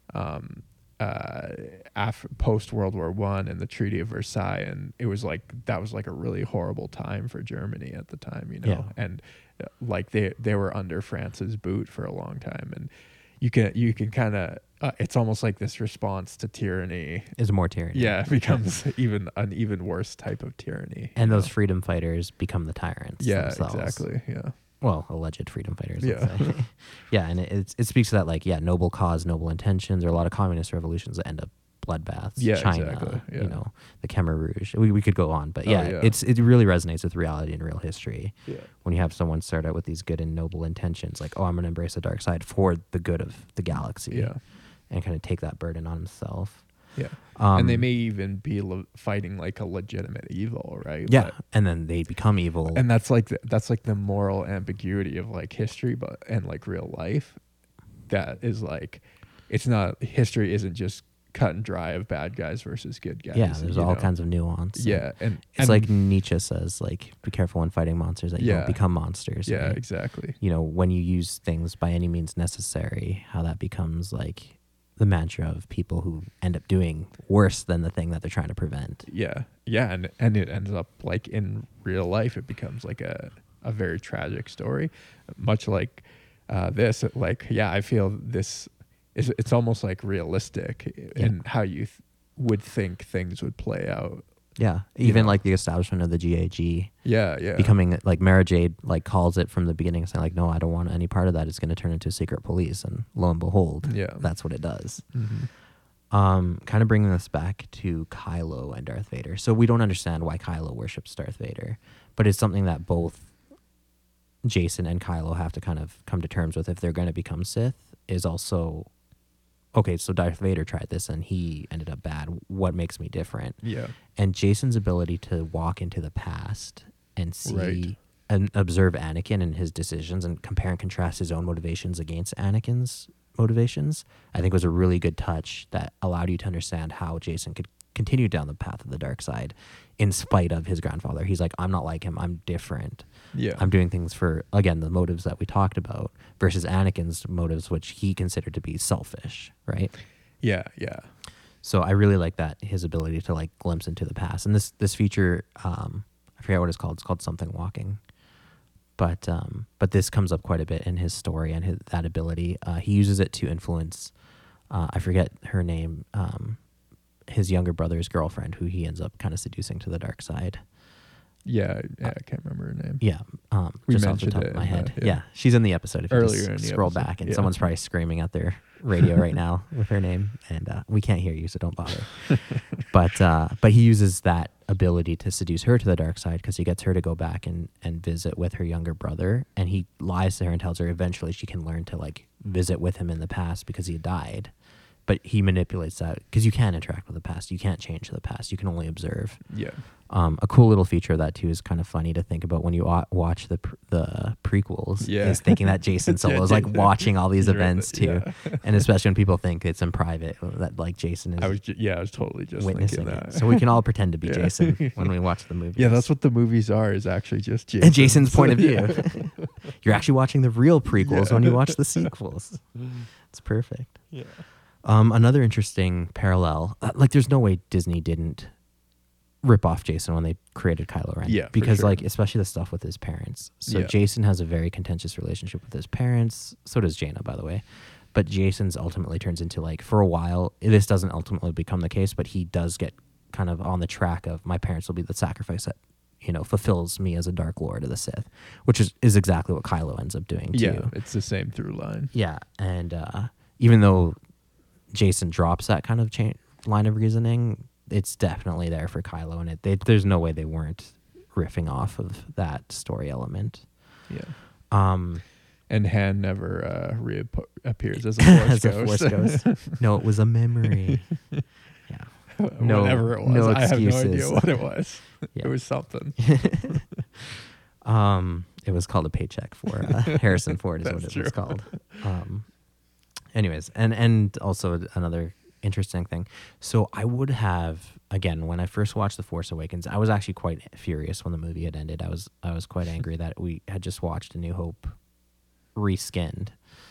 post World War I and the Treaty of Versailles, and it was like that was like a really horrible time for Germany at the time, you know, and like they were under France's boot for a long time, and you can kind of it's almost like this response to tyranny is more tyranny. Yeah, it becomes an even worse type of tyranny. And those freedom fighters become the tyrants. Yeah, themselves. Exactly. Yeah. Well, alleged freedom fighters. Let's say. And it speaks to that, like, noble cause, noble intentions. There are a lot of communist revolutions that end up bloodbaths, Yeah, China, exactly. Yeah. you know, the Khmer Rouge. We could go on, but yeah, yeah. it really resonates with reality and real history. Yeah. When you have someone start out with these good and noble intentions, like, oh, I'm going to embrace the dark side for the good of the galaxy, Yeah. and kind of take that burden on himself. Yeah. And they may even be fighting like a legitimate evil, right? Yeah, But, and then they become evil. and that's like the moral ambiguity of like history, and like real life. That is like, it's not, history isn't just cut and dry of bad guys versus good guys. Yeah, there's you all know? kinds of nuance. Yeah, and It's like Nietzsche says, like, be careful when fighting monsters that you Yeah. don't become monsters. yeah, right? exactly. You know, when you use things by any means necessary, how that becomes like the mantra of people who end up doing worse than the thing that they're trying to prevent. Yeah, yeah, and it ends up like in real life, it becomes like a very tragic story, much like this. Like, yeah, I feel this is, it's almost like realistic in how you would think things would play out. Yeah, You even know. like the establishment of the GAG Yeah, yeah, becoming like Mara Jade like calls it from the beginning, saying like, no, I don't want any part of that. It's going to turn into a secret police, and lo and behold, Yeah. that's what it does. Mhm. Kind of bringing this back to Kylo and Darth Vader. So we don't understand why Kylo worships Darth Vader, but it's something that both Jason and Kylo have to kind of come to terms with if they're going to become Sith. Is also, okay, so Darth Vader tried this and he ended up bad. What makes me different? Yeah, And Jason's ability to walk into the past and see Right. and observe Anakin and his decisions and compare and contrast his own motivations against Anakin's motivations, I think was a really good touch that allowed you to understand how Jason could continue down the path of the dark side in spite of his grandfather. He's like, I'm not like him. I'm different. yeah, I'm doing things for, again, the motives that we talked about versus Anakin's motives, which he considered to be selfish, right? yeah, yeah, So I really like that, his ability to like glimpse into the past. And this feature, I forget what it's called. It's called Something Walking. But this comes up quite a bit in his story and that ability. He uses it to influence, I forget her name, his younger brother's girlfriend, who he ends up kind of seducing to the dark side. yeah. I can't remember her name. Yeah, We just off the mentioned top it of my in head. the- Yeah. yeah. She's in the episode. If you Earlier just in the scroll episode, back, and yeah. someone's probably screaming at their radio right now with her name, and we can't hear you, so don't bother. But he uses that ability to seduce her to the dark side because he gets her to go back and visit with her younger brother, and he lies to her and tells her eventually she can learn to like visit with him in the past because he had died. But he manipulates that because you can't interact with the past. You can't change the past. You can only observe. Yeah, A cool little feature of that too is kind of funny to think about when you watch the prequels. Yeah. Is thinking that Jason Solo is like watching all these You're right, events too, yeah. and especially when people think it's in private, that like Jason is I was totally just witnessing thinking it. that. So we can all pretend to be Yeah. Jason when we watch the movie. Yeah, that's what the movies are. Is actually just Jason. and Jason's point of view. Yeah. You're actually watching the real prequels Yeah. when you watch the sequels. It's perfect. Yeah. Another interesting parallel, like there's no way Disney didn't rip off Jason when they created Kylo Ren. Yeah, for because sure. like especially the stuff with his parents. So Yeah. Jason has a very contentious relationship with his parents. So does Jaina, by the way. But Jason's ultimately turns into like, for a while, this doesn't ultimately become the case, but he does get kind of on the track of my parents will be the sacrifice that, you know, fulfills me as a Dark Lord of the Sith, which is exactly what Kylo ends up doing too. Yeah, it's the same through line. Yeah, and even though Jason drops that kind of line of reasoning, it's definitely there for Kylo, and there's no way they weren't riffing off of that story element. Yeah. Um, And Han never reappears as a Force as a ghost. Force ghost. No, it was a memory. Yeah, no- Whatever it was. no I have no excuses. idea what it was. Yeah. It was something. It was called a paycheck for Harrison Ford, is what That's it was true. called. Anyways, and also another interesting thing. So I would have, again, when I first watched The Force Awakens, I was actually quite furious when the movie had ended. I was quite angry that we had just watched A New Hope reskinned.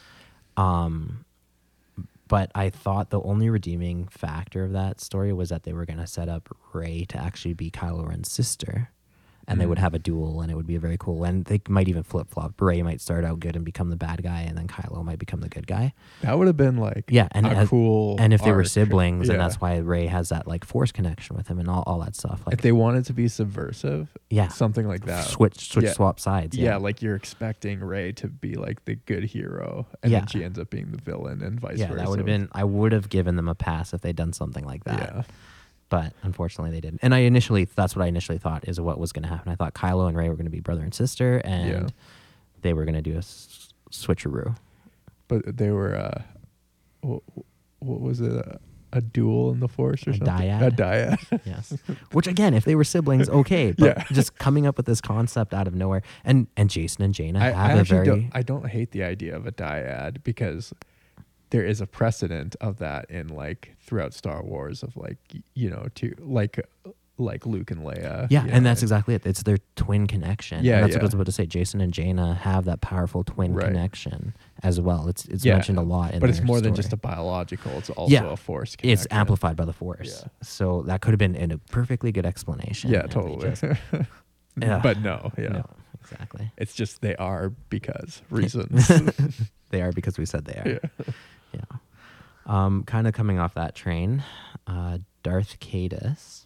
But I thought the only redeeming factor of that story was that they were going to set up Rey to actually be Kylo Ren's sister. and they would have a duel, and it would be very cool. And they might even flip flop. Rey might start out good and become the bad guy, and then Kylo might become the good guy. That would have been like cool. And if they were arc. Yeah. siblings, and that's why Rey has that like Force connection with him and all that stuff. Like If they wanted to be subversive, yeah, something like that. switch Yeah. swap sides. Yeah, like you're expecting Rey to be like the good hero, and Yeah. then she ends up being the villain, and vice yeah, versa. that would have been. I would have given them a pass if they'd done something like that. Yeah. But unfortunately, they didn't. And that's what I initially thought is what was going to happen. I thought Kylo and Rey were going to be brother and sister, and they were going to do a switcheroo. But they were, what was it? A duel in the Force or A something? dyad? A dyad. Yes. Which again, if they were siblings, okay. But Yeah. just coming up with this concept out of nowhere, and Jason and Jaina I have a actually very I don't hate the idea of a dyad because there is a precedent of that in like throughout Star Wars of like to like Luke and Leia. yeah, you and know, that's exactly it. It's their twin connection. Yeah, and that's yeah. what I was about to say. Jason and Jaina have that powerful twin Right. connection as well. It's Yeah, mentioned a lot in but it's their more than story. just a biological. It's also a Force connection. It's amplified by the Force. Yeah. So that could have been a perfectly good explanation. Yeah, and they totally. just- Yeah. But no, yeah. No, exactly. It's just they are because reasons. They are because we said they are. Yeah. Yeah. Kind of coming off that train, Darth Caedus.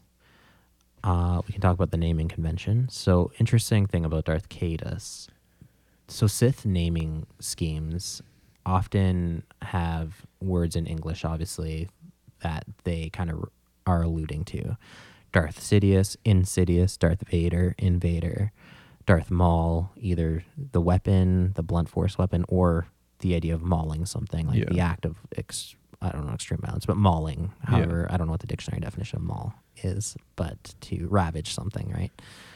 We can talk about the naming convention. So, interesting thing about Darth Caedus. So, Sith naming schemes often have words in English, obviously, that they kind of are alluding to. Darth Sidious, Insidious, Darth Vader, Invader, Darth Maul, either the weapon, the blunt force weapon, or the idea of mauling something, like the act of, extreme violence, but mauling. However, I don't know what the dictionary definition of maul is, but to ravage something, right?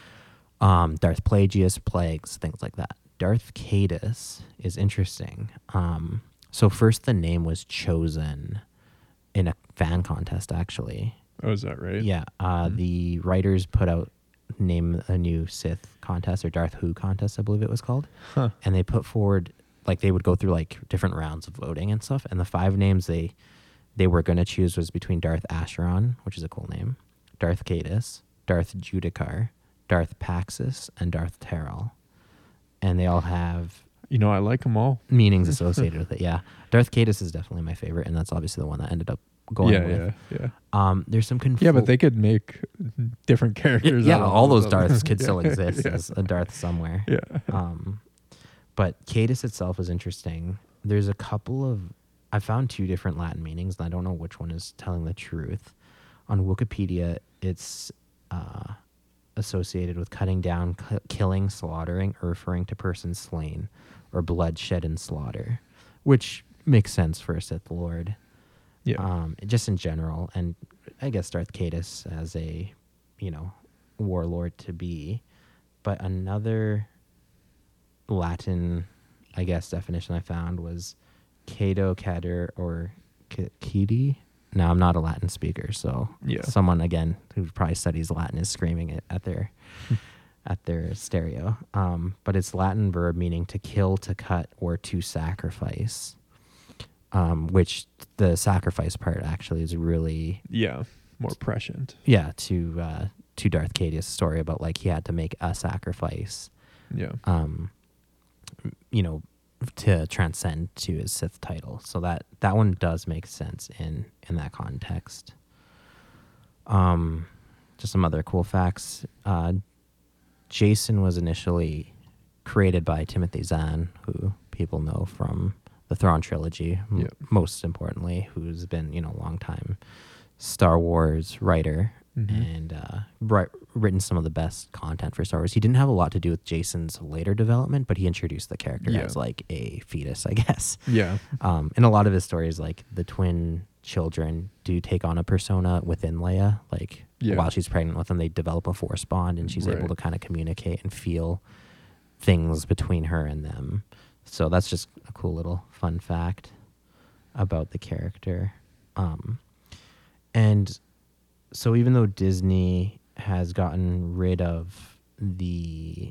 Darth Plagueis, plagues, things like that. Darth Caedus is interesting. So first the name was chosen in a fan contest, actually. Oh, is that right? Yeah. The writers put out name a new Sith contest, or Darth Who contest, I believe it was called. Huh. And they put forward, like, they would go through like different rounds of voting and stuff. And the 5 names they were going to choose was between Darth Acheron, which is a cool name, Darth Caedus, Darth Judicar, Darth Paxis, and Darth Terrell. And they all have I like them all. meanings associated with it. Yeah. Darth Caedus is definitely my favorite, and that's obviously the one that ended up going with. Yeah. There's some Yeah, but they could make different characters. yeah, out of all those them. Darths could still Yeah, exist yeah. as a Darth somewhere. Yeah. But Caedus itself is interesting. There's a couple of, I found 2 different Latin meanings, and I don't know which one is telling the truth. On Wikipedia, it's associated with cutting down, killing, slaughtering, or referring to persons slain, or bloodshed and slaughter, which makes sense for a Sith Lord. Yeah. Just in general, and I guess Darth Caedus as a, warlord to be. But another Latin, I guess, definition I found was Caedo, Cader, or Cedi. Now, I'm not a Latin speaker, so someone, again, who probably studies Latin is screaming it at their at their stereo. But it's Latin verb meaning to kill, to cut, or to sacrifice, which the sacrifice part actually is really... Yeah, more prescient. Yeah, to Darth Caedus' story about, like, he had to make a sacrifice, Yeah. to transcend to his Sith title. So that one does make sense in that context. Just some other cool facts. Jason was initially created by Timothy Zahn, who people know from the Thrawn trilogy, Yep. most importantly, who's been, a long time Star Wars writer and written some of the best content for Star Wars. He didn't have a lot to do with Jason's later development, but he introduced the character as like a fetus, I guess. Yeah. In a lot of his stories, like the twin children do take on a persona within Leia. Like while she's pregnant with them, they develop a Force bond, and she's able to kind of communicate and feel things between her and them. So that's just a cool little fun fact about the character. And so even though Disney has gotten rid of the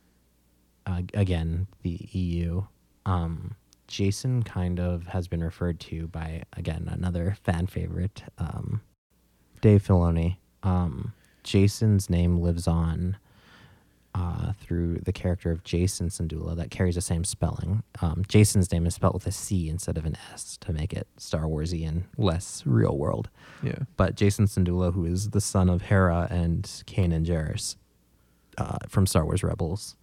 EU, Jason kind of has been referred to by, again, another fan favorite, Dave Filoni. Jason's name lives on through the character of Jason Syndulla that carries the same spelling. Jason's name is spelled with a C instead of an S to make it Star Warsy and less real world. Yeah. But Jason Syndulla, who is the son of Hera and Kanan Jarrus from Star Wars Rebels,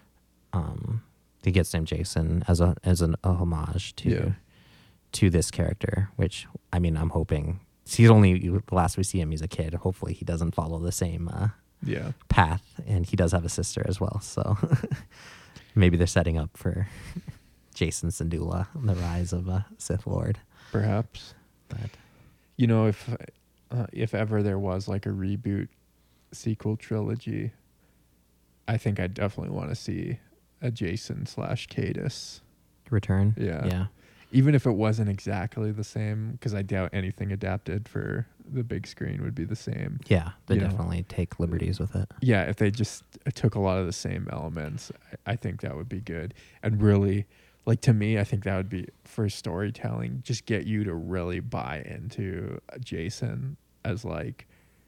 he gets named Jason as a homage to this character. Which, I mean, I'm hoping he's only the last we see him, he's a kid. Hopefully, he doesn't follow the same path, and he does have a sister as well. So maybe they're setting up for Jason Syndulla, the rise of a Sith Lord. Perhaps. But You know, if ever there was like a reboot sequel trilogy, I think I'd definitely want to see a Jason / Cadus. return. Yeah. Even if it wasn't exactly the same, because I doubt anything adapted for the big screen would be the same. Yeah, they You know. definitely take liberties with it. Yeah, if they just took a lot of the same elements, I think that would be good. And really, like, to me, I think that would be, for storytelling, just get you to really buy into Jason as like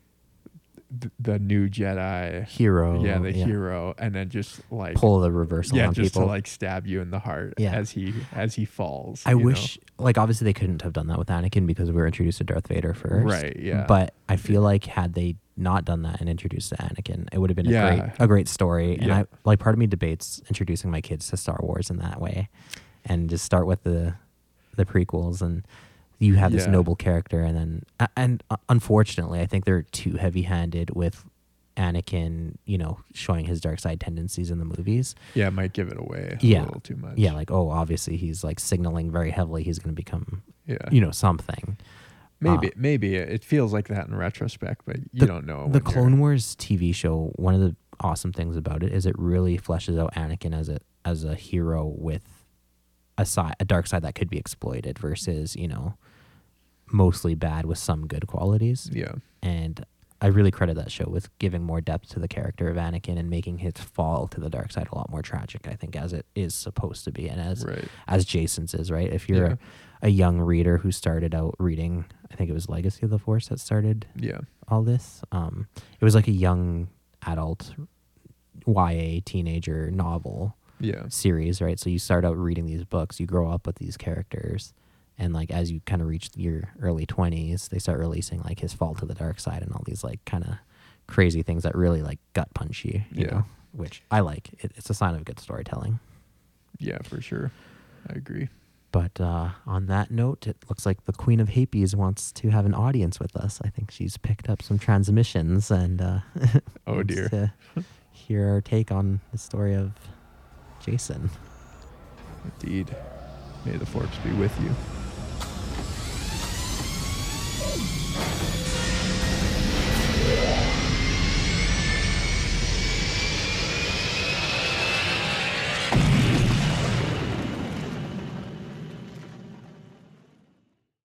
the new Jedi Hero. Yeah, the hero, and then just like Pull the reversal on just people. to like stab you in the heart Yeah. as he falls. I you wish, like, obviously they couldn't have done that with Anakin because we were introduced to Darth Vader first. Right, yeah. But I feel like had they not done that and introduced to Anakin, it would have been Yeah. a great story. And Yeah. I like, part of me debates introducing my kids to Star Wars in that way, and just start with the prequels, and you have this Yeah. noble character, and then unfortunately, I think they're too heavy-handed with Anakin, showing his dark side tendencies in the movies. Yeah, it might give it away a Yeah. little too much. Yeah, like, oh, obviously he's like signaling very heavily he's going to become, Yeah. something. Maybe it feels like that in retrospect, but you don't know. The when Clone Wars TV show, one of the awesome things about it is it really fleshes out Anakin as a hero with a dark side that could be exploited versus, mostly bad with some good qualities. Yeah. And I really credit that show with giving more depth to the character of Anakin and making his fall to the dark side a lot more tragic, I think, as it is supposed to be, and as Jason's is, right? If you're a young reader who started out reading, I think it was Legacy of the Force that started all this. It was like a young adult YA teenager novel series, right? So you start out reading these books, you grow up with these characters, and like as you kind of reach your early 20s, they start releasing like his fall to the dark side and all these like kind of crazy things that really like gut punch you, you know, which I like. It's a sign of good storytelling. Yeah, for sure. I agree. But on that note, it looks like the Queen of Hapes wants to have an audience with us. I think she's picked up some transmissions and Oh dear. to hear our take on the story of Jason. Indeed. May the force be with you.